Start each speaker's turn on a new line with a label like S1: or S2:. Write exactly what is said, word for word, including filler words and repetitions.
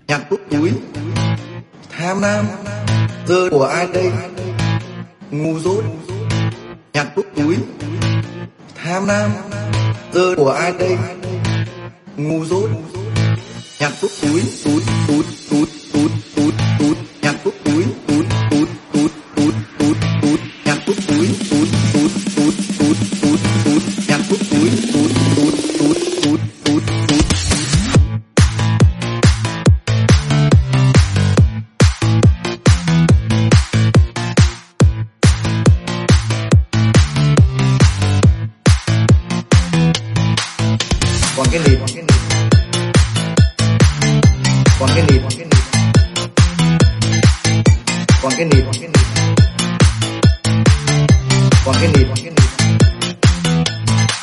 S1: nhặt đút túi. Tham lam giờ của ai đây? Ngu dốt nhặt đút túi. Tham lam giờ của ai đây? Ngu dốt nhặt đút túi. Tút tút tút tút tút tút nhặt đút túi. Tút tút tút tút tút tút nhặt đút túi. Tút tút tút tút tút tút nhặt đút túi. Tút tút tút tút tút tút. Còn cái nịt, còn cái nịt, còn cái nịt, còn cái nịt, còn cái nịt.